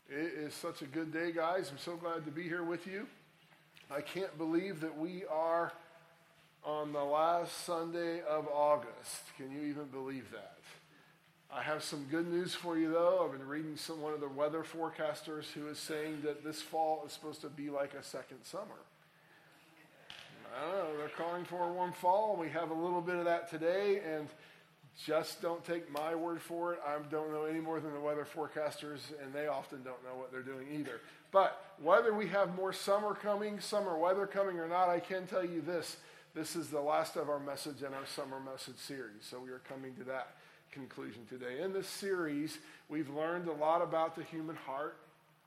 It is such a good day, guys. I'm so glad to be here with you. I can't believe that we are on the last Sunday of August. Can you even believe that? I have some good news for you, though. I've been reading one of the weather forecasters who is saying that this fall is supposed to be like a second summer. I don't know. They're calling for a warm fall. We have a little bit of that today, and just don't take my word for it. I don't know any more than the weather forecasters, and they often don't know what they're doing either. But whether we have more summer weather coming or not, I can tell you this. This is the last of our message in our summer message series. So we are coming to that conclusion today. In this series, we've learned a lot about the human heart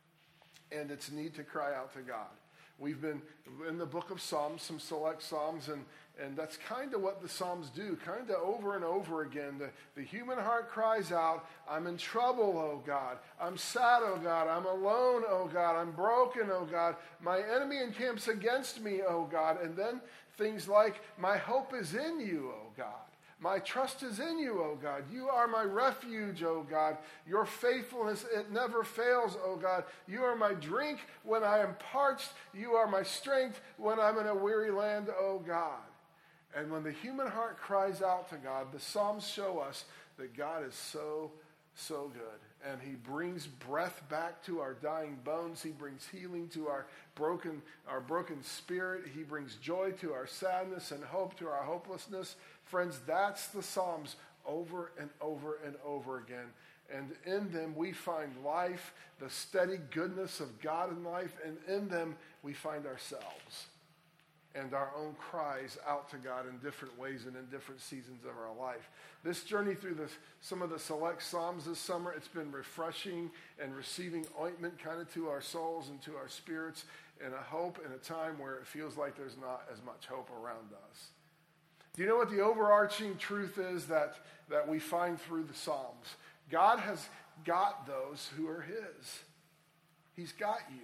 and its need to cry out to God. We've been in the book of Psalms, some select Psalms, and that's kind of what the Psalms do, kind of over and over again. The human heart cries out, I'm in trouble, oh God. I'm sad, oh God. I'm alone, oh God. I'm broken, oh God. My enemy encamps against me, oh God. And then things like, my hope is in you, oh God. My trust is in you, O God. You are my refuge, O God. Your faithfulness, it never fails, O God. You are my drink when I am parched. You are my strength when I'm in a weary land, O God. And when the human heart cries out to God, the Psalms show us that God is so, so good. And he brings breath back to our dying bones. He brings healing to our broken spirit. He brings joy to our sadness and hope to our hopelessness. Friends, that's the Psalms over and over and over again. And in them we find life, the steady goodness of God in life, and in them we find ourselves and our own cries out to God in different ways and in different seasons of our life. This journey through some of the select Psalms this summer, it's been refreshing and receiving ointment kind of to our souls and to our spirits, and a hope in a time where it feels like there's not as much hope around us. Do you know what the overarching truth is that we find through the Psalms? God has got those who are his. He's got you.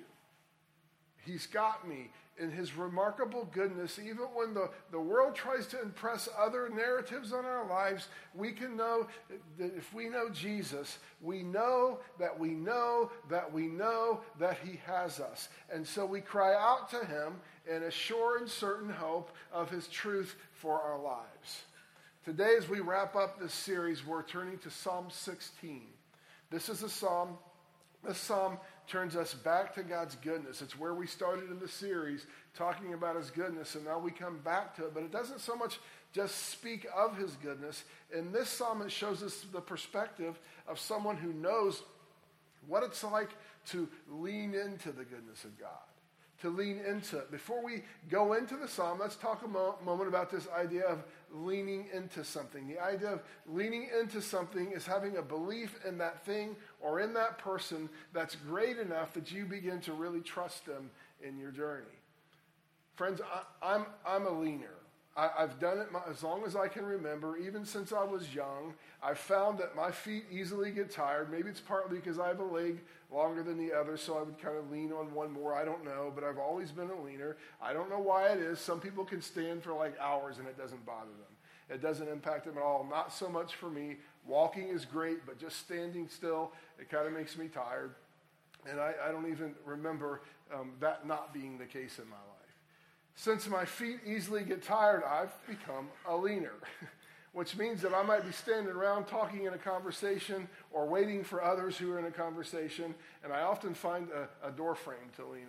He's got me. In his remarkable goodness, even when the world tries to impress other narratives on our lives, we can know that if we know Jesus, we know that we know that we know that he has us. And so we cry out to him in a sure and certain hope of his truth for our lives. Today, as we wrap up this series, we're turning to Psalm 16. This is a psalm. This psalm turns us back to God's goodness. It's where we started in the series, talking about his goodness, and now we come back to it. But it doesn't so much just speak of his goodness. In this psalm, it shows us the perspective of someone who knows what it's like to lean into the goodness of God, to lean into it. Before we go into the psalm, let's talk a moment about this idea of leaning into something. The idea of leaning into something is having a belief in that thing or in that person that's great enough that you begin to really trust them in your journey. Friends, I'm a leaner. I've done it as long as I can remember. Even since I was young, I've found that my feet easily get tired. Maybe it's partly because I have a leg longer than the other, so I would kind of lean on one more. I don't know, but I've always been a leaner. I don't know why it is. Some people can stand for like hours and it doesn't bother them. It doesn't impact them at all. Not so much for me. Walking is great, but just standing still, it kind of makes me tired. And I don't even remember that not being the case in my life. Since my feet easily get tired, I've become a leaner, which means that I might be standing around talking in a conversation or waiting for others who are in a conversation, and I often find a door frame to lean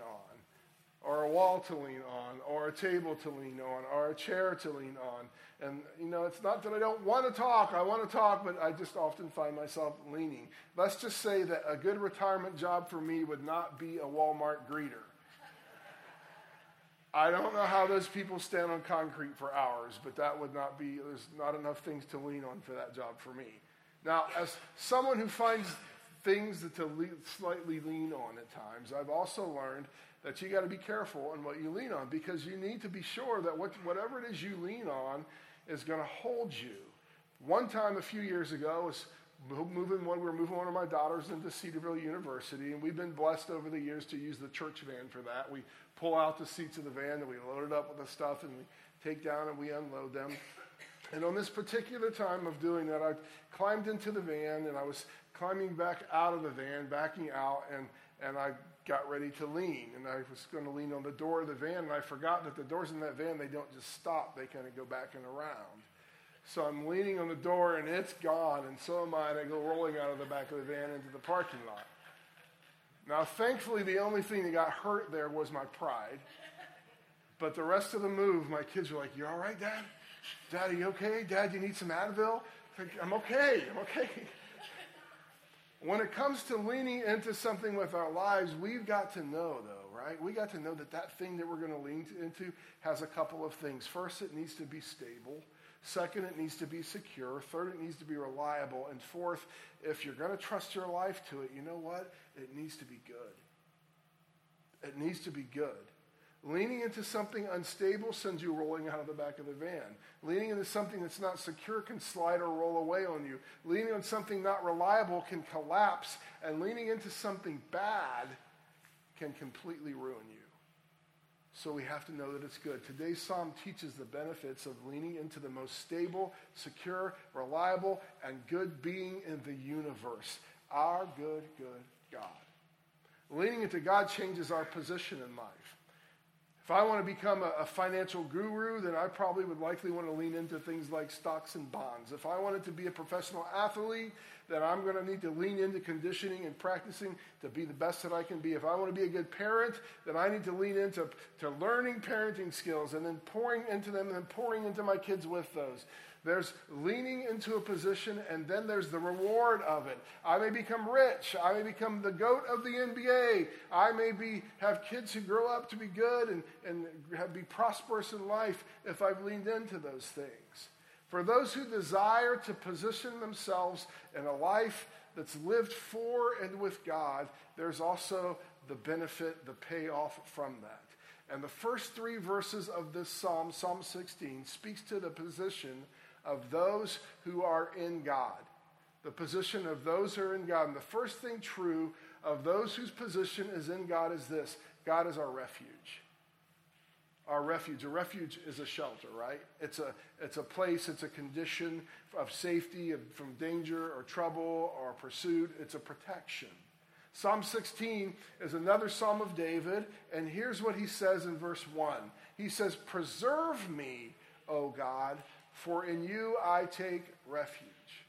on, or a wall to lean on, or a table to lean on, or a chair to lean on. And, it's not that I don't want to talk. I want to talk, but I just often find myself leaning. Let's just say that a good retirement job for me would not be a Walmart greeter. I don't know how those people stand on concrete for hours, but that would not be, there's not enough things to lean on for that job for me. Now, as someone who finds things to slightly lean on at times, I've also learned that you got to be careful on what you lean on, because you need to be sure that whatever it is you lean on is going to hold you. One time a few years ago, was we were moving one of my daughters into Cedarville University, and we've been blessed over the years to use the church van for that. We pull out the seats of the van and we load it up with the stuff, and we take down and we unload them. And on this particular time of doing that, I climbed into the van, and I was climbing back out of the van, backing out, and I got ready to lean. And I was going to lean on the door of the van, and I forgot that the doors in that van, they don't just stop. They kind of go back and around. So I'm leaning on the door, and it's gone, and so am I, and I go rolling out of the back of the van into the parking lot. Now, thankfully, the only thing that got hurt there was my pride. But the rest of the move, my kids were like, "You all right, Dad? Dad, are you okay? Dad, you need some Advil?" I'm okay. When it comes to leaning into something with our lives, we've got to know, though, right? We got to know that thing that we're going to lean into has a couple of things. First, it needs to be stable. Second, it needs to be secure. Third, it needs to be reliable. And fourth, if you're going to trust your life to it, you know what? It needs to be good. It needs to be good. Leaning into something unstable sends you rolling out of the back of the van. Leaning into something that's not secure can slide or roll away on you. Leaning on something not reliable can collapse. And leaning into something bad can completely ruin you. So we have to know that it's good. Today's psalm teaches the benefits of leaning into the most stable, secure, reliable, and good being in the universe. Our good God. Leaning into God changes our position in life. If I want to become a financial guru, then I probably would likely want to lean into things like stocks and bonds. If I wanted to be a professional athlete, then I'm going to need to lean into conditioning and practicing to be the best that I can be. If I want to be a good parent, then I need to lean into learning parenting skills and then pouring into them and then pouring into my kids with those. There's leaning into a position, and then there's the reward of it. I may become rich. I may become the GOAT of the NBA. I may have kids who grow up to be good and be prosperous in life if I've leaned into those things. For those who desire to position themselves in a life that's lived for and with God, there's also the benefit, the payoff from that. And the first three verses of this psalm, Psalm 16, speaks to the position of those who are in God. The position of those who are in God. And the first thing true of those whose position is in God is this: God is our refuge. Our refuge. A refuge is a shelter, right? It's a place, it's a condition of safety from danger or trouble or pursuit. It's a protection. Psalm 16 is another psalm of David, and here's what he says in verse 1. He says, "Preserve me, O God, for in you I take refuge."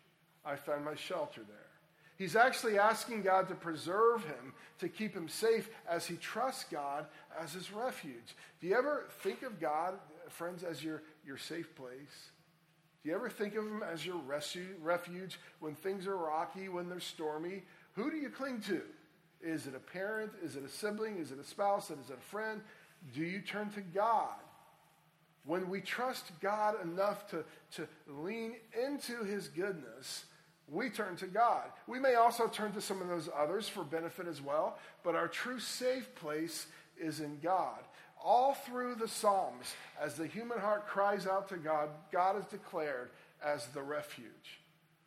I find my shelter there. He's actually asking God to preserve him, to keep him safe as he trusts God as his refuge. Do you ever think of God, friends, as your safe place? Do you ever think of him as your refuge when things are rocky, when they're stormy? Who do you cling to? Is it a parent? Is it a sibling? Is it a spouse? Is it a friend? Do you turn to God? When we trust God enough to lean into his goodness, we turn to God. We may also turn to some of those others for benefit as well, but our true safe place is in God. All through the Psalms, as the human heart cries out to God, God is declared as the refuge.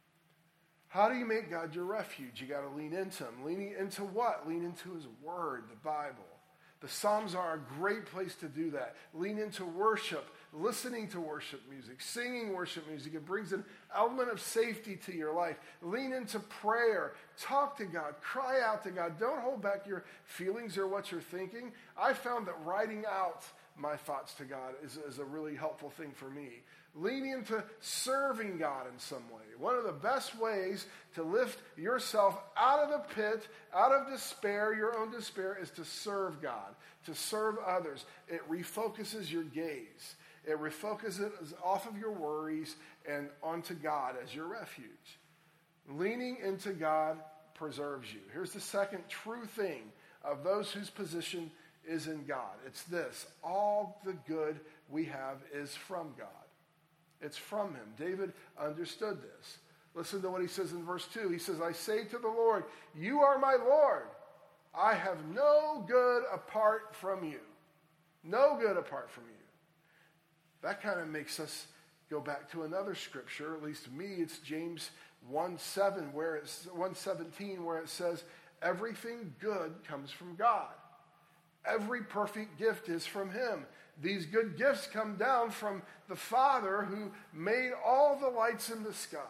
How do you make God your refuge? You got to lean into him. Leaning into what? Lean into his word, the Bible. The Psalms are a great place to do that. Lean into worship, listening to worship music, singing worship music. It brings an element of safety to your life. Lean into prayer. Talk to God. Cry out to God. Don't hold back your feelings or what you're thinking. I found that writing out my thoughts to God is a really helpful thing for me. Lean into serving God in some way. One of the best ways to lift yourself out of the pit, out of despair, your own despair, is to serve God, to serve others. It refocuses your gaze. It refocuses off of your worries and onto God as your refuge. Leaning into God preserves you. Here's the second true thing of those whose position is in God. It's this: all the good we have is from God. It's from him. David understood this. Listen to what he says in verse 2. He says, "I say to the Lord, you are my Lord. I have no good apart from you." No good apart from you. That kind of makes us go back to another scripture. At least me, it's James 1:17, where it says, "Everything good comes from God. Every perfect gift is from him." These good gifts come down from the Father who made all the lights in the sky.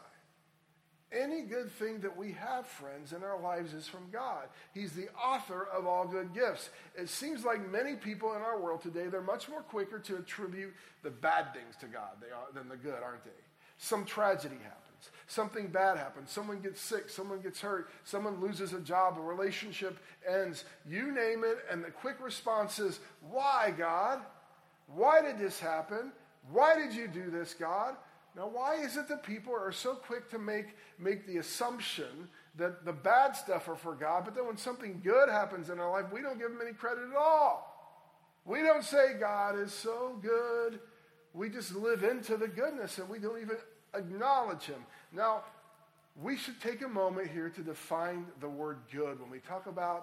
Any good thing that we have, friends, in our lives is from God. He's the author of all good gifts. It seems like many people in our world today, they're much more quicker to attribute the bad things to God than the good, aren't they? Some tragedy happens. Something bad happens. Someone gets sick. Someone gets hurt. Someone loses a job. A relationship ends. You name it, and the quick response is, why, God? Why did this happen? Why did you do this, God? Now, why is it that people are so quick to make the assumption that the bad stuff are for God, but then when something good happens in our life, we don't give him any credit at all? We don't say God is so good. We just live into the goodness, and we don't even acknowledge him. Now, we should take a moment here to define the word good when we talk about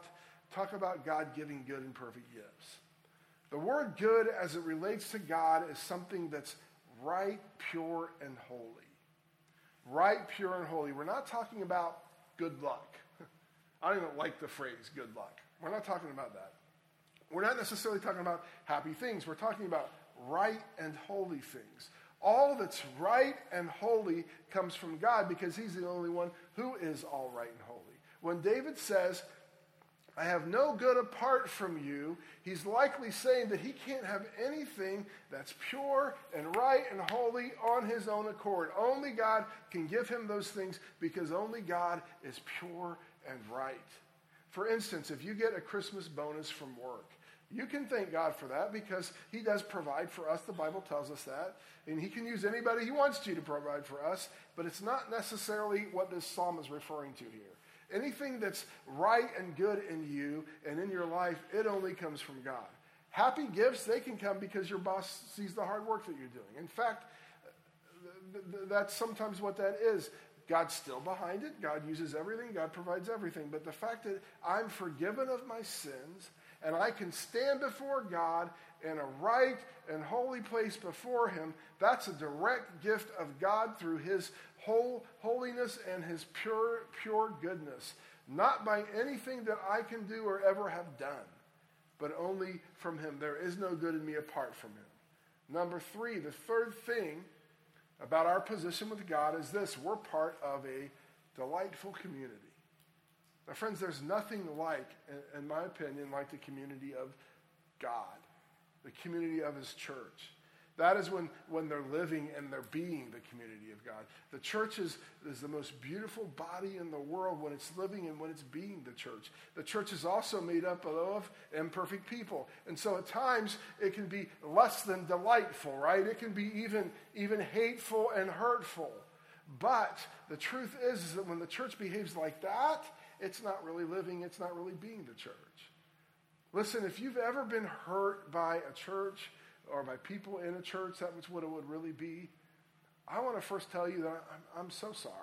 God giving good and perfect gifts. The word good, as it relates to God, is something that's right, pure, and holy. Right, pure, and holy. We're not talking about good luck. I don't even like the phrase good luck. We're not talking about that. We're not necessarily talking about happy things. We're talking about right and holy things. All that's right and holy comes from God because he's the only one who is all right and holy. When David says, I have no good apart from you, he's likely saying that he can't have anything that's pure and right and holy on his own accord. Only God can give him those things because only God is pure and right. For instance, if you get a Christmas bonus from work, you can thank God for that because he does provide for us. The Bible tells us that. And he can use anybody he wants to provide for us, but it's not necessarily what this psalm is referring to here. Anything that's right and good in you and in your life, it only comes from God. Happy gifts, they can come because your boss sees the hard work that you're doing. In fact, that's sometimes what that is. God's still behind it. God uses everything. God provides everything. But the fact that I'm forgiven of my sins and I can stand before God in a right and holy place before him, that's a direct gift of God through his holiness and his pure goodness. Not by anything that I can do or ever have done, but only from him. There is no good in me apart from him. Number 3, the third thing about our position with God is this: we're part of a delightful community. Now, friends, there's nothing like, in my opinion, like the community of God, the community of his church. That is when they're living and they're being the community of God. The church is the most beautiful body in the world when it's living and when it's being the church. The church is also made up of imperfect people. And so at times it can be less than delightful, right? It can be even hateful and hurtful. But the truth is that when the church behaves like that, it's not really living, it's not really being the church. Listen, if you've ever been hurt by a church or by people in a church, that's what it would really be. I want to first tell you that I'm so sorry.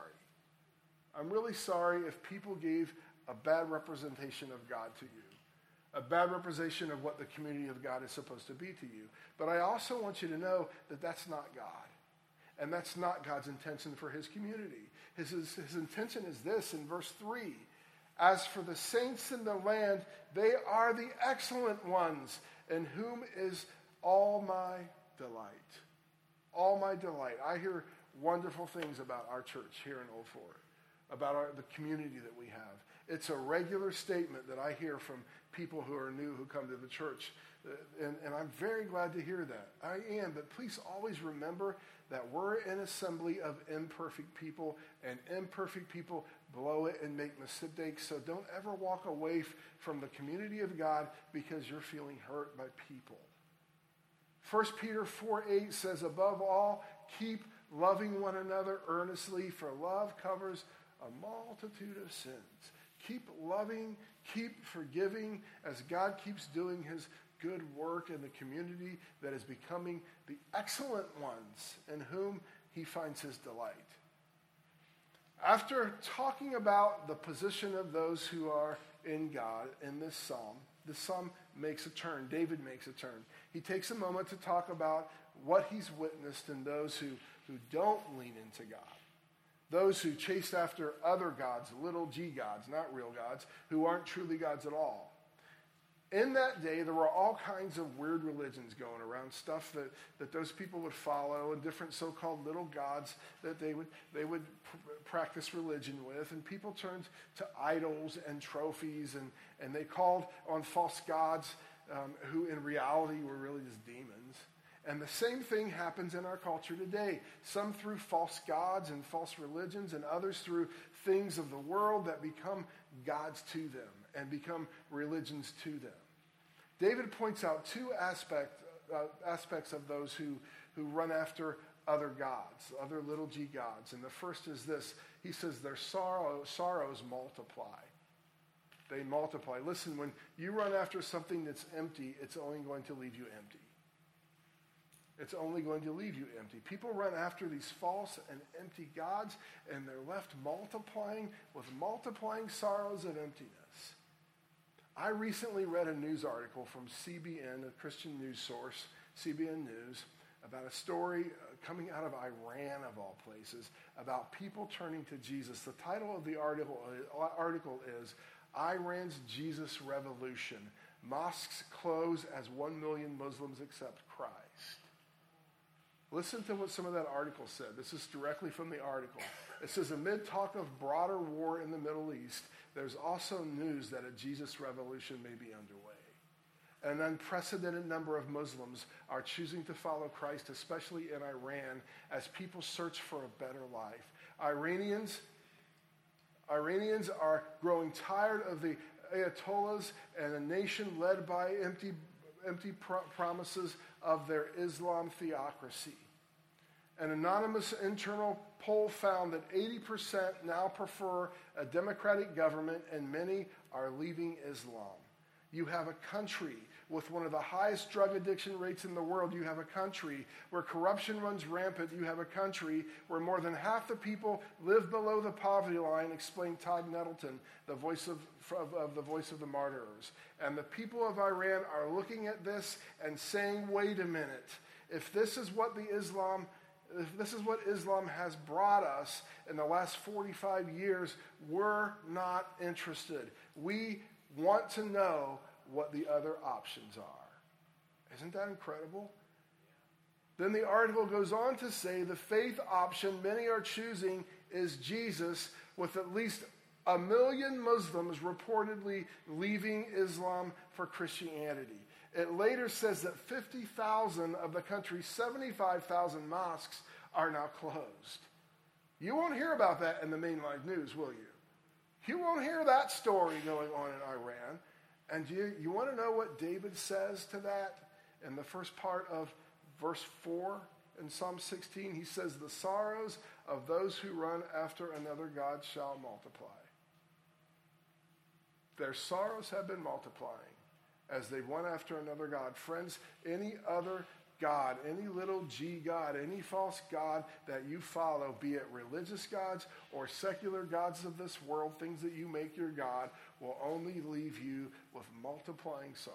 I'm really sorry if people gave a bad representation of God to you, a bad representation of what the community of God is supposed to be to you. But I also want you to know that that's not God. And that's not God's intention for his community. His intention is this in verse 3. As for the saints in the land, they are the excellent ones, in whom is all my delight. All my delight. I hear wonderful things about our church here in Old Fort, about the community that we have. It's a regular statement that I hear from people who are new, who come to the church. And I'm very glad to hear that. I am, but please always remember that we're an assembly of imperfect people, and imperfect people blow it and make mistakes. So don't ever walk away from the community of God because you're feeling hurt by people. 1 Peter 4:8 says, above all, keep loving one another earnestly, for love covers a multitude of sins. Keep loving, keep forgiving, as God keeps doing his good work in the community that is becoming the excellent ones in whom he finds his delight. After talking about the position of those who are in God in this psalm makes a turn. David makes a turn. He takes a moment to talk about what he's witnessed in those who don't lean into God. Those who chase after other gods, little g gods, not real gods, who aren't truly gods at all. In that day, there were all kinds of weird religions going around, stuff that those people would follow, and different so-called little gods that they would practice religion with. And people turned to idols and trophies, and they called on false gods who in reality were really just demons. And the same thing happens in our culture today. Some through false gods and false religions, and others through things of the world that become gods to them and become religions to them. David points out two aspects of those who run after other gods, other little g gods. And the first is this. He says their sorrows multiply. They multiply. Listen, when you run after something that's empty, it's only going to leave you empty. It's only going to leave you empty. People run after these false and empty gods, and they're left multiplying with multiplying sorrows of emptiness. I recently read a news article from CBN, a Christian news source, CBN News, about a story coming out of Iran, of all places, about people turning to Jesus. The title of the article is Iran's Jesus Revolution. Mosques close as 1 million Muslims accept Christ. Listen to what some of that article said. This is directly from the article. It says, amid talk of broader war in the Middle East, there's also news that a Jesus revolution may be underway. An unprecedented number of Muslims are choosing to follow Christ, especially in Iran, as people search for a better life. Iranians are growing tired of the Ayatollahs and a nation led by empty promises of their Islam theocracy. An anonymous internal poll found that 80% now prefer a democratic government, and many are leaving Islam. You have a country with one of the highest drug addiction rates in the world. You have a country where corruption runs rampant. You have a country where more than half the people live below the poverty line, explained Todd Nettleton, the voice of the Voice of the Martyrs. And the people of Iran are looking at this and saying, wait a minute, if this is what Islam has brought us in the last 45 years, we're not interested. We want to know what the other options are. Isn't that incredible? Then the article goes on to say the faith option many are choosing is Jesus, with at least 1 million Muslims reportedly leaving Islam for Christianity. It later says that 50,000 of the country's 75,000 mosques are now closed. You won't hear about that in the mainline news, will you? You won't hear that story going on in Iran. And you want to know what David says to that? In the first part of verse 4 in Psalm 16, he says, the sorrows of those who run after another God shall multiply. Their sorrows have been multiplying as they run after another God. Friends, any other God, any little g God, any false God that you follow, be it religious gods or secular gods of this world, things that you make your God, will only leave you with multiplying sorrow.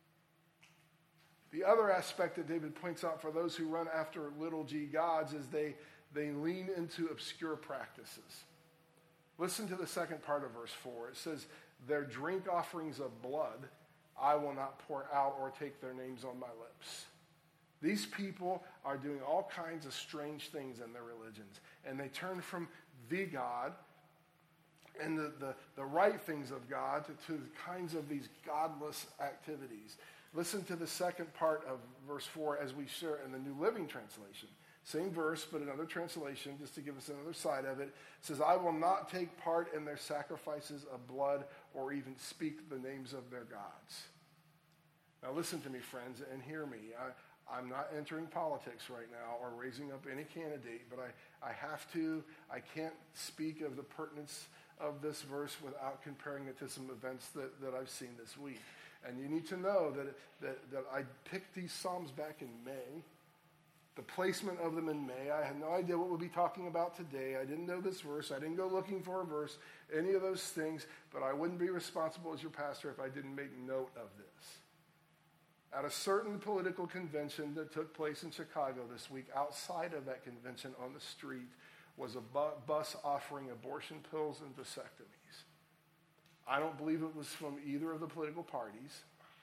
The other aspect that David points out for those who run after little g gods is they lean into obscure practices. Listen to the second part of verse 4. It says, their drink offerings of blood I will not pour out or take their names on my lips. These people are doing all kinds of strange things in their religions, and they turn from the God and the right things of God to kinds of these godless activities. Listen to the second part of verse 4 as we share in the New Living Translation. Same verse, but another translation, just to give us another side of it. It says, I will not take part in their sacrifices of blood or even speak the names of their gods. Now listen to me, friends, and hear me. I'm not entering politics right now or raising up any candidate, but I have to. I can't speak of the pertinence of this verse without comparing it to some events that I've seen this week. And you need to know that I picked these Psalms back in May. The placement of them in May. I had no idea what we'll be talking about today. I didn't know this verse. I didn't go looking for a verse, any of those things, but I wouldn't be responsible as your pastor if I didn't make note of this. At a certain political convention that took place in Chicago this week, outside of that convention on the street was a bus offering abortion pills and vasectomies. I don't believe it was from either of the political parties.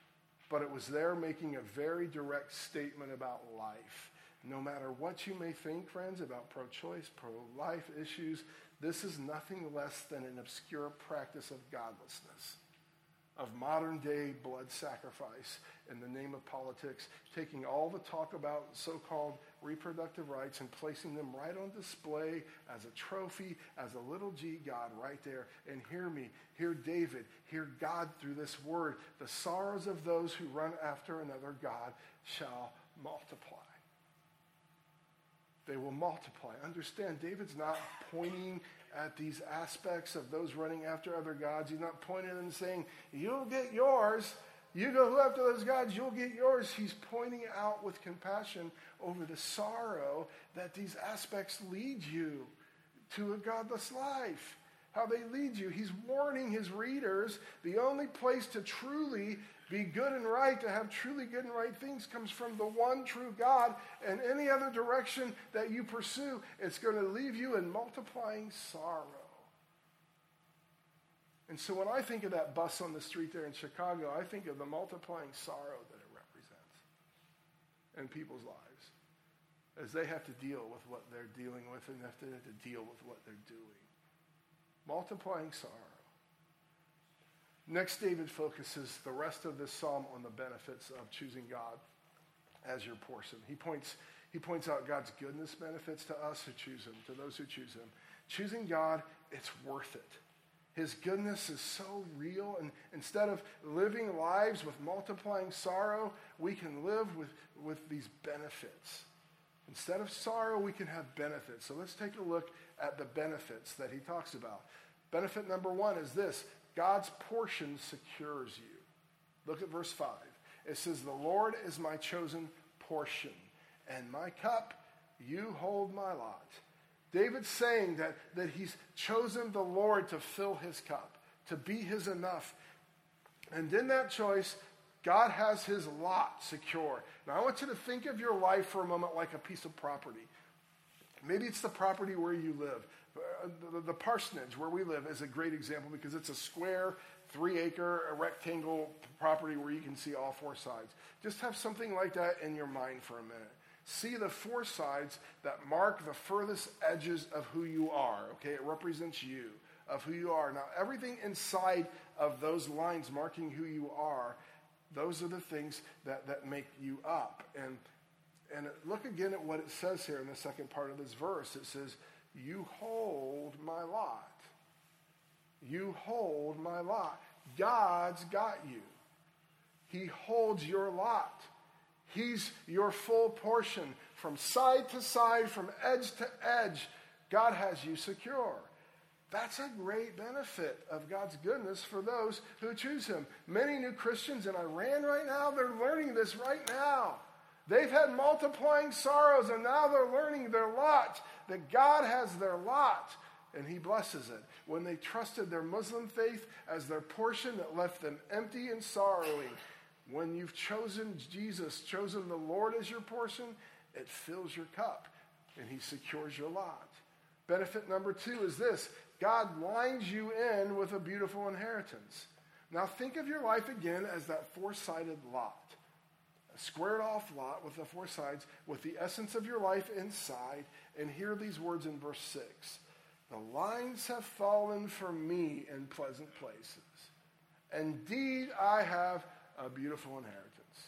but it was there making a very direct statement about life. No matter what you may think, friends, about pro-choice, pro-life issues, this is nothing less than an obscure practice of godlessness, of modern-day blood sacrifice in the name of politics, taking all the talk about so-called reproductive rights and placing them right on display as a trophy, as a little g God right there. And hear me, hear David, hear God through this word. The sorrows of those who run after another God shall multiply. They will multiply. Understand, David's not pointing at these aspects of those running after other gods. He's not pointing and saying, you'll get yours. You go after those gods, you'll get yours. He's pointing out with compassion over the sorrow that these aspects lead you to a godless life. How they lead you. He's warning his readers the only place to truly be good and right, to have truly good and right things, comes from the one true God. And any other direction that you pursue, it's going to leave you in multiplying sorrow. And so when I think of that bus on the street there in Chicago, I think of the multiplying sorrow that it represents in people's lives as they have to deal with what they're dealing with and have to deal with what they're doing. Multiplying sorrow. Next, David focuses the rest of this psalm on the benefits of choosing God as your portion. He points out God's goodness benefits to us who choose him, to those who choose him. Choosing God, it's worth it. His goodness is so real, and instead of living lives with multiplying sorrow, we can live with these benefits. Instead of sorrow, we can have benefits. So let's take a look at the benefits that he talks about. Benefit number 1 is this: God's portion secures you. Look at verse 5. It says, the Lord is my chosen portion, and my cup, you hold my lot. David's saying that he's chosen the Lord to fill his cup, to be his enough. And in that choice, God has his lot secure. Now I want you to think of your life for a moment like a piece of property. Maybe it's the property where you live. The parsonage where we live is a great example because it's a square, 3-acre, a rectangle property where you can see all 4 sides. Just have something like that in your mind for a minute. See the 4 sides that mark the furthest edges of who you are. Okay, it represents you, of who you are. Now, everything inside of those lines marking who you are, those are the things that make you up. And look again at what it says here in the second part of this verse. It says, you hold my lot. You hold my lot. God's got you. He holds your lot. He's your full portion. From side to side, from edge to edge, God has you secure. That's a great benefit of God's goodness for those who choose him. Many new Christians in Iran right now, they're learning this right now. They've had multiplying sorrows, and now they're learning their lot, that God has their lot, and he blesses it. When they trusted their Muslim faith as their portion, it left them empty and sorrowing. When you've chosen Jesus, chosen the Lord as your portion, it fills your cup, and he secures your lot. Benefit number 2 is this: God lines you in with a beautiful inheritance. Now think of your life again as that 4-sided lot. A squared off lot with the 4 sides, with the essence of your life inside. And hear these words in verse 6. The lines have fallen for me in pleasant places. Indeed, I have a beautiful inheritance.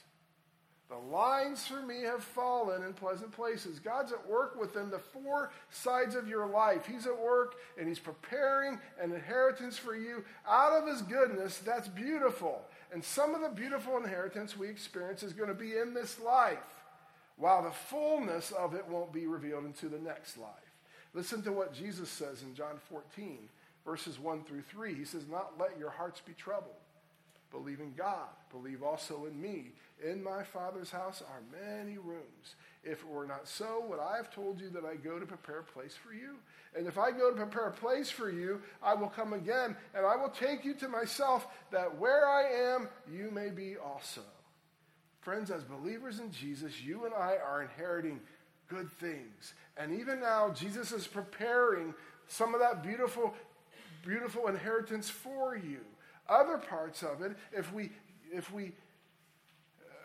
The lines for me have fallen in pleasant places. God's at work within the 4 sides of your life. He's at work, and he's preparing an inheritance for you out of his goodness. That's beautiful. And some of the beautiful inheritance we experience is going to be in this life, while the fullness of it won't be revealed into the next life. Listen to what Jesus says in John 14, verses 1 through 3. He says, not let your hearts be troubled. Believe in God. Believe also in me. In my Father's house are many rooms. If it were not so, would I have told you that I go to prepare a place for you? And if I go to prepare a place for you, I will come again, and I will take you to myself, that where I am, you may be also. Friends, as believers in Jesus, you and I are inheriting good things. And even now, Jesus is preparing some of that beautiful, beautiful inheritance for you. Other parts of it, if we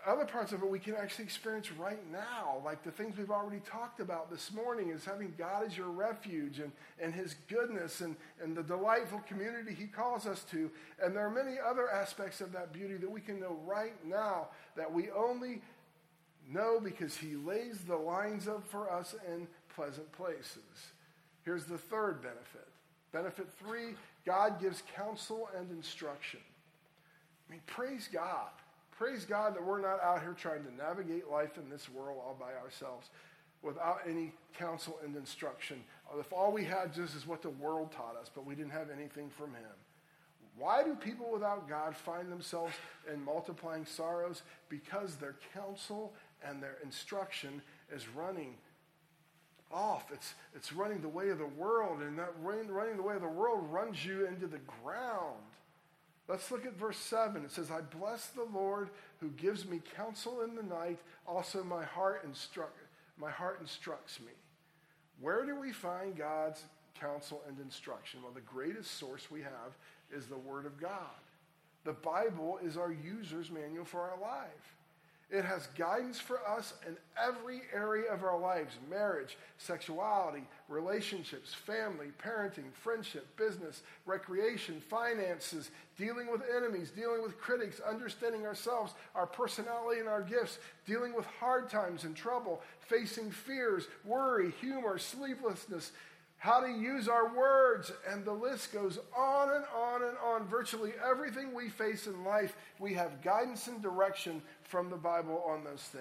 other parts of it we can actually experience right now, like the things we've already talked about this morning, is having God as your refuge and his goodness and the delightful community he calls us to. And there are many other aspects of that beauty that we can know right now that we only know because he lays the lines up for us in pleasant places. Here's the third benefit. Benefit 3, God gives counsel and instruction. I mean, praise God. Praise God that we're not out here trying to navigate life in this world all by ourselves without any counsel and instruction. If all we had just is what the world taught us, but we didn't have anything from him. Why do people without God find themselves in multiplying sorrows? Because their counsel and their instruction is running off. It's running the way of the world, and that running the way of the world runs you into the ground. Let's look at verse 7. It says, I bless the Lord who gives me counsel in the night. Also my heart instructs me. Where do we find God's counsel and instruction? Well, the greatest source we have is the Word of God. The Bible is our user's manual for our life. It has guidance for us in every area of our lives: marriage, sexuality, relationships, family, parenting, friendship, business, recreation, finances, dealing with enemies, dealing with critics, understanding ourselves, our personality and our gifts, dealing with hard times and trouble, facing fears, worry, humor, sleeplessness, how to use our words, and the list goes on and on and on. Virtually everything we face in life, we have guidance and direction from the Bible on those things.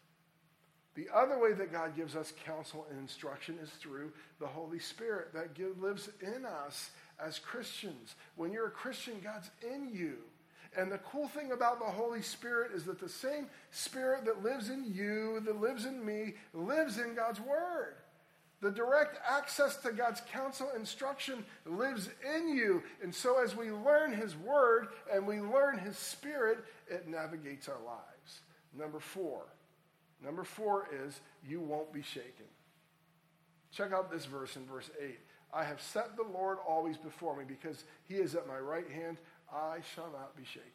The other way that God gives us counsel and instruction is through the Holy Spirit that lives in us as Christians. When you're a Christian, God's in you. And the cool thing about the Holy Spirit is that the same Spirit that lives in you, that lives in me, lives in God's Word. The direct access to God's counsel and instruction lives in you. And so as we learn his word and we learn his Spirit, it navigates our lives. Number four is you won't be shaken. Check out this verse in verse 8. I have set the Lord always before me, because he is at my right hand. I shall not be shaken.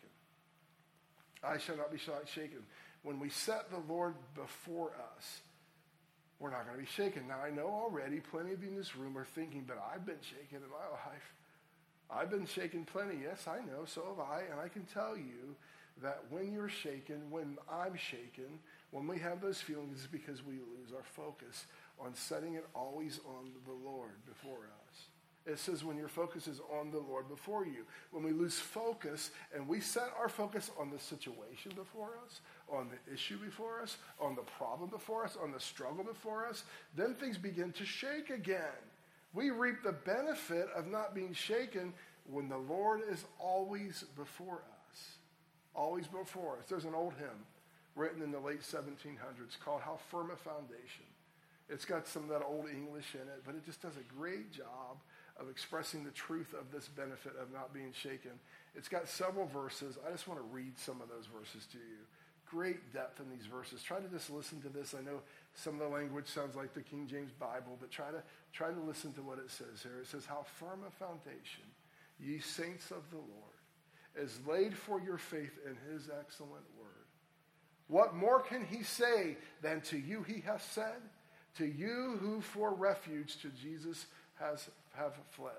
I shall not be shaken. When we set the Lord before us, we're not going to be shaken. Now, I know already plenty of you in this room are thinking, but I've been shaken in my life. I've been shaken plenty. Yes, I know. So have I. And I can tell you that when you're shaken, when I'm shaken, when we have those feelings, it's because we lose our focus on setting it always on the Lord before us. It says when your focus is on the Lord before you. When we lose focus and we set our focus on the situation before us, on the issue before us, on the problem before us, on the struggle before us, then things begin to shake again. We reap the benefit of not being shaken when the Lord is always before us. Always before us. There's an old hymn written in the late 1700s called How Firm a Foundation. It's got some of that old English in it, but it just does a great job of expressing the truth of this benefit of not being shaken. It's got several verses. I just want to read some of those verses to you. Great depth in these verses. Try to just listen to this. I know some of the language sounds like the King James Bible, but try to listen to what it says here. It says, how firm a foundation, ye saints of the Lord, is laid for your faith in his excellent word. What more can he say than to you he hath said? To you who for refuge to Jesus have fled.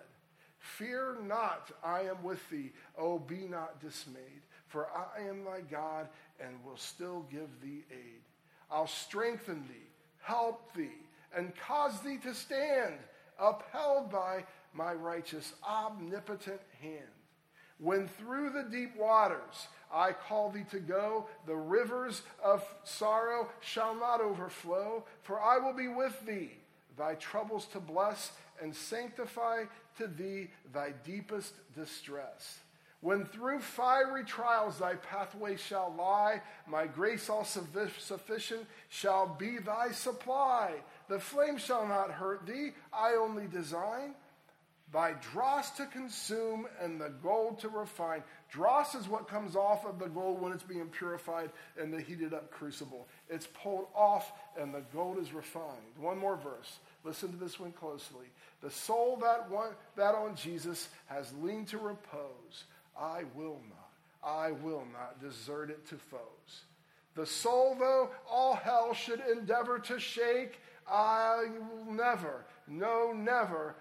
Fear not, I am with thee. Oh, be not dismayed. For I am thy God, and will still give thee aid. I'll strengthen thee, help thee, and cause thee to stand, upheld by my righteous, omnipotent hand. When through the deep waters I call thee to go, the rivers of sorrow shall not overflow, for I will be with thee, thy troubles to bless, and sanctify to thee thy deepest distress. When through fiery trials thy pathway shall lie, my grace all sufficient shall be thy supply. The flame shall not hurt thee, I only design thy dross to consume and the gold to refine. Dross is what comes off of the gold when it's being purified in the heated up crucible. It's pulled off and the gold is refined. One more verse. Listen to this one closely. The soul that on Jesus has leaned to repose, I will not desert it to foes. The soul, though all hell should endeavor to shake, I will never, no, never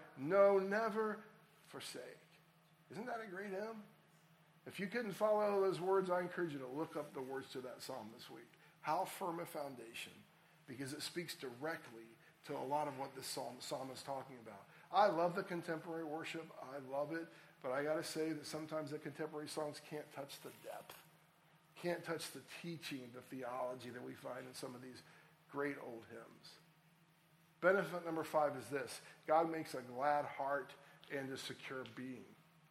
forsake. Isn't that a great hymn? If you couldn't follow those words, I encourage you to look up the words to that psalm this week. How firm a foundation, because it speaks directly to a lot of what this psalm is talking about. I love the contemporary worship. I love it. But I got to say that sometimes the contemporary songs can't touch the depth, can't touch the teaching, the theology that we find in some of these great old hymns. Benefit number 5 is this. God makes a glad heart and a secure being.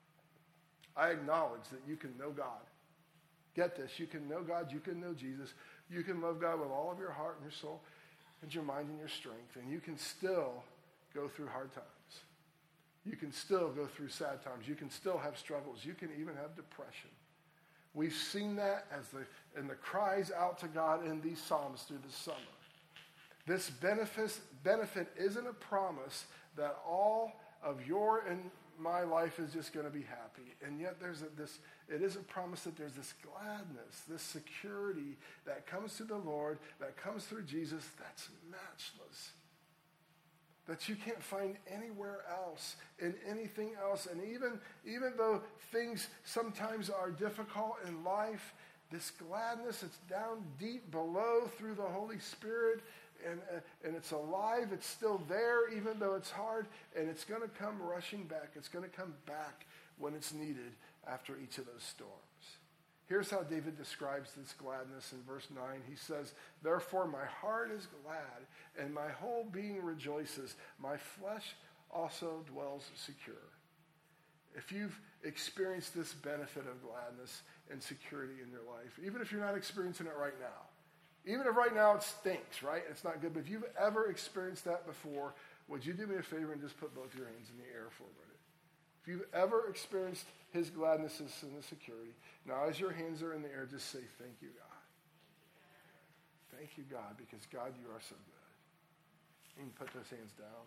I acknowledge that you can know God. Get this. You can know God. You can know Jesus. You can love God with all of your heart and your soul and your mind and your strength. And you can still go through hard times. You can still go through sad times. You can still have struggles. You can even have depression. We've seen that in the cries out to God in these Psalms through the summer. This benefit isn't a promise that all of your and my life is just going to be happy. And yet it is a promise that there's this gladness, this security that comes through the Lord, that comes through Jesus, that's matchless. That you can't find anywhere else, in anything else. And even though things sometimes are difficult in life, this gladness, it's down deep below through the Holy Spirit, and it's alive, it's still there, even though it's hard, and it's going to come rushing back. It's going to come back when it's needed after each of those storms. Here's how David describes this gladness in verse 9. He says, "Therefore my heart is glad, and my whole being rejoices. My flesh also dwells secure." If you've experienced this benefit of gladness and security in your life, even if you're not experiencing it right now, even if right now it stinks, right? It's not good. But if you've ever experienced that before, would you do me a favor and just put both your hands in the air for a minute? If you've ever experienced his gladness and his security, now as your hands are in the air, just say, "Thank you, God." Thank you, God, because God, you are so good. You can put those hands down.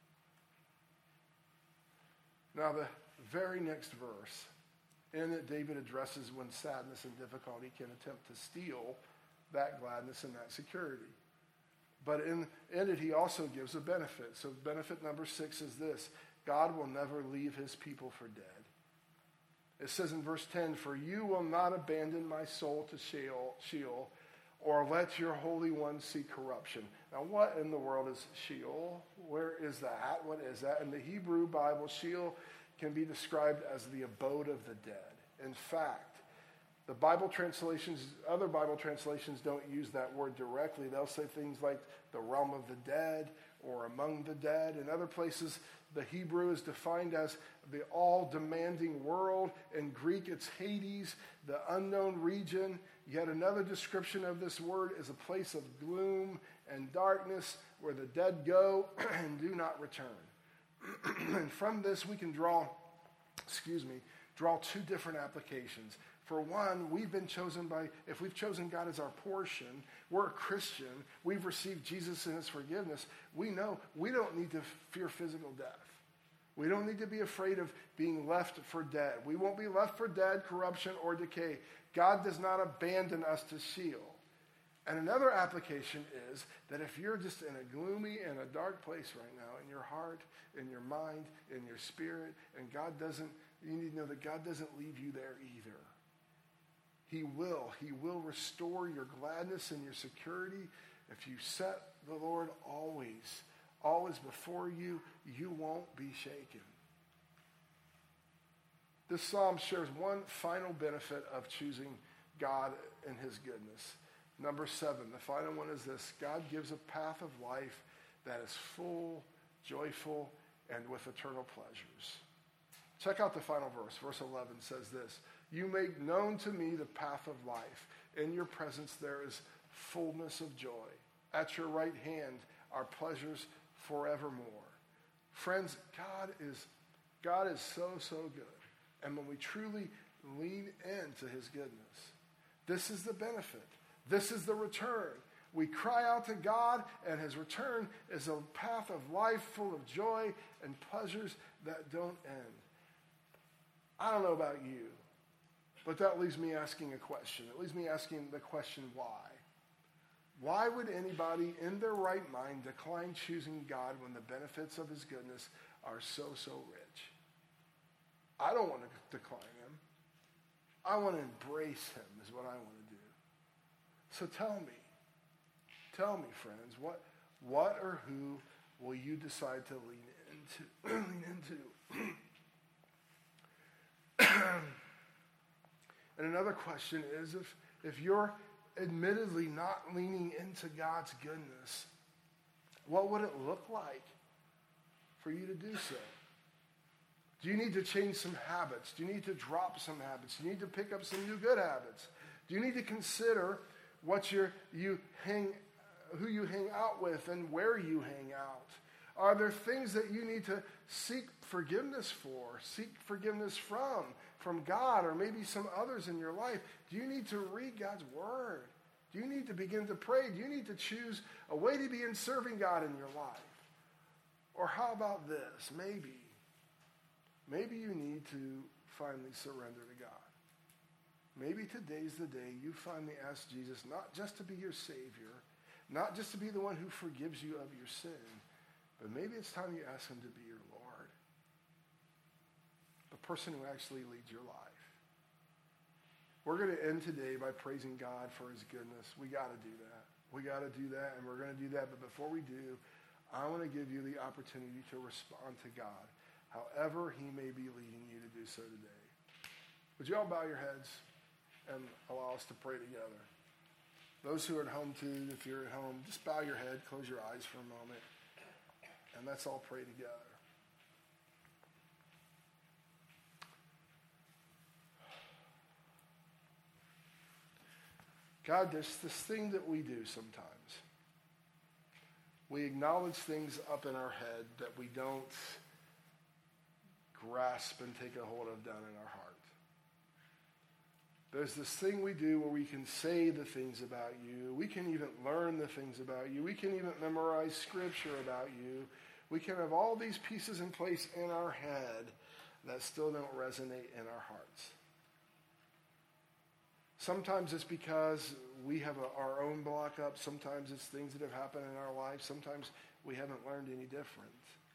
Now the very next verse, in it David addresses when sadness and difficulty can attempt to steal that gladness and that security. But in it, he also gives a benefit. So benefit number 6 is this: God will never leave his people for dead. It says in verse 10, "For you will not abandon my soul to Sheol, or let your Holy One see corruption." Now, what in the world is Sheol? Where is that? What is that? In the Hebrew Bible, Sheol can be described as the abode of the dead. In fact, the Bible translations, other Bible translations don't use that word directly. They'll say things like the realm of the dead or among the dead. In other places, the Hebrew is defined as the all-demanding world. In Greek, it's Hades, the unknown region. Yet another description of this word is a place of gloom and darkness where the dead go and do not return. And from this, we can draw 2 different applications. For one, we've been chosen if we've chosen God as our portion, we're a Christian, we've received Jesus and his forgiveness, we know we don't need to fear physical death. We don't need to be afraid of being left for dead. We won't be left for dead, corruption, or decay. God does not abandon us to Sheol. And another application is that if you're just in a gloomy and a dark place right now, in your heart, in your mind, in your spirit, and you need to know that God doesn't leave you there either. He will restore your gladness and your security. If you set the Lord always before you, you won't be shaken. This psalm shares one final benefit of choosing God and his goodness. Number 7, the final one is this: God gives a path of life that is full, joyful, and with eternal pleasures. Check out the final verse. Verse 11 says this: "You make known to me the path of life. In your presence there is fullness of joy. At your right hand are pleasures forevermore." Friends, God is so, so good. And when we truly lean into his goodness, this is the benefit. This is the return. We cry out to God, and his return is a path of life full of joy and pleasures that don't end. I don't know about you, but that leaves me asking a question. It leaves me asking the question, why? Why would anybody in their right mind decline choosing God when the benefits of his goodness are so, so rich? I don't want to decline him. I want to embrace him is what I want to do. So tell me, friends, what or who will you decide to lean into? And another question is, if you're admittedly not leaning into God's goodness, what would it look like for you to do so? Do you need to change some habits? Do you need to drop some habits? Do you need to pick up some new good habits? Do you need to consider who you hang out with and where you hang out? Are there things that you need to seek forgiveness for, seek forgiveness from God or maybe some others in your life? Do you need to read God's word? Do you need to begin to pray? Do you need to choose a way to begin serving God in your life? Or how about this? Maybe you need to finally surrender to God. Maybe today's the day you finally ask Jesus not just to be your Savior, not just to be the one who forgives you of your sin, but maybe it's time you ask him to be your Lord, the person who actually leads your life. We're going to end today by praising God for his goodness. We got to do that. We got to do that, and we're going to do that. But before we do, I want to give you the opportunity to respond to God, however he may be leading you to do so today. Would you all bow your heads and allow us to pray together? Those who are at home too, if you're at home, just bow your head, close your eyes for a moment, and let's all pray together. God, there's this thing that we do sometimes. We acknowledge things up in our head that we don't grasp and take a hold of down in our heart. There's this thing we do where we can say the things about you. We can even learn the things about you. We can even memorize scripture about you. We can have all these pieces in place in our head that still don't resonate in our hearts. Sometimes it's because we have our own block up. Sometimes it's things that have happened in our life. Sometimes we haven't learned any different.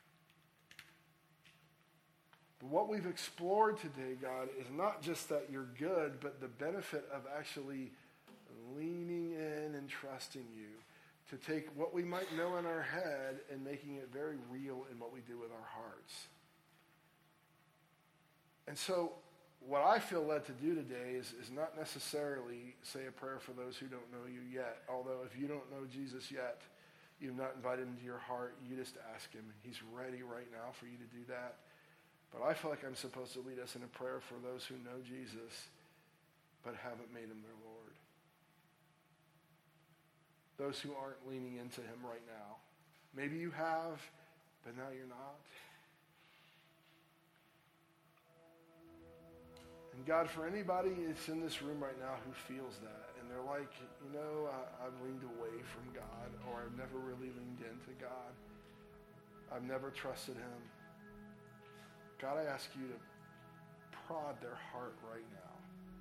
But what we've explored today, God, is not just that you're good, but the benefit of actually leaning in and trusting you to take what we might know in our head and making it very real in what we do with our hearts. And so what I feel led to do today is not necessarily say a prayer for those who don't know you yet. Although if you don't know Jesus yet, you've not invited him into your heart, you just ask him. He's ready right now for you to do that. But I feel like I'm supposed to lead us in a prayer for those who know Jesus but haven't made him their Lord. Those who aren't leaning into him right now. Maybe you have, but now you're not. And God, for anybody that's in this room right now who feels that, and they're like, I've leaned away from God, or I've never really leaned into God. I've never trusted him. God, I ask you to prod their heart right now.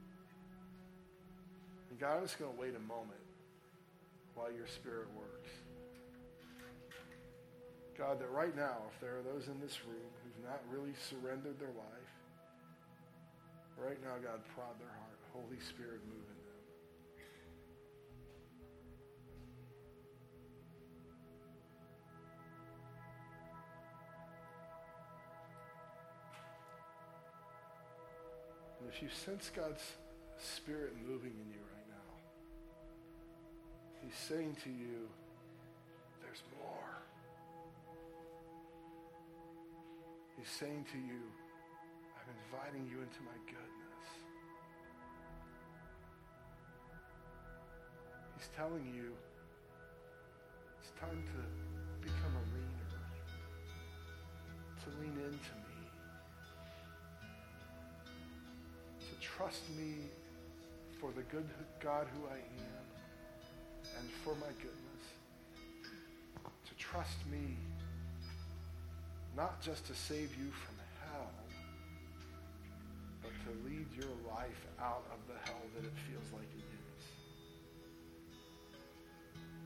And God, I'm just going to wait a moment while your Spirit works. God, that right now, if there are those in this room who've not really surrendered their life, right now, God, prod their heart. Holy Spirit, move in them. And if you sense God's Spirit moving in you right now, he's saying to you, there's more. He's saying to you, I'm inviting you into my goodness. He's telling you it's time to become a leaner, to lean into me, to trust me for the good God who I am and for my goodness, to trust me not just to save you from hell, but to lead your life out of the hell that it feels like it is.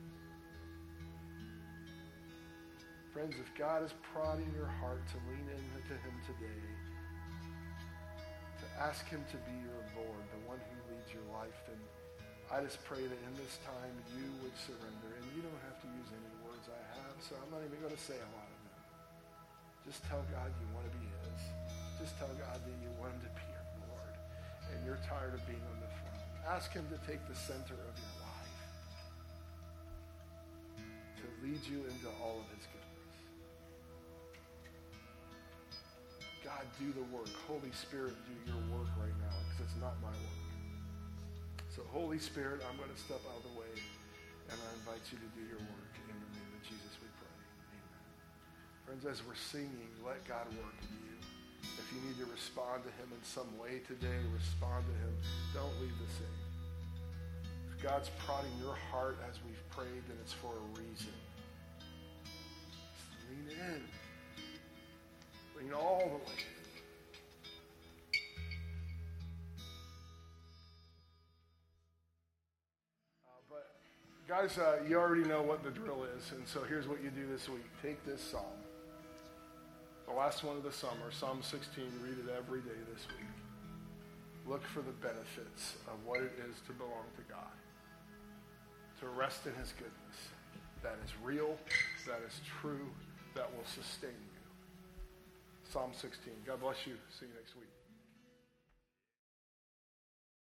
Friends, if God is prodding your heart to lean into him today, to ask him to be your Lord, the one who leads your life, then I just pray that in this time you would surrender. And you don't have to use any words I have, so I'm not even going to say a lot of them. Just tell God you want to be his. Just tell God that you want him to be your Lord. And you're tired of being on the throne. Ask him to take the center of your life, to lead you into all of his goodness. God, do the work. Holy Spirit, do your work right now, because it's not my work. So Holy Spirit, I'm going to step out of the way, and I invite you to do your work. In the name of Jesus we pray. Amen. Friends, as we're singing, let God work in you. If you need to respond to him in some way today, respond to him. Don't leave the same. If God's prodding your heart as we've prayed, then it's for a reason. Just lean in. Lean all the way in. Guys, you already know what the drill is, and so here's what you do this week. Take this psalm, the last one of the summer, Psalm 16, read it every day this week. Look for the benefits of what it is to belong to God, to rest in his goodness. That is real, that is true, that will sustain you. Psalm 16. God bless you. See you next week.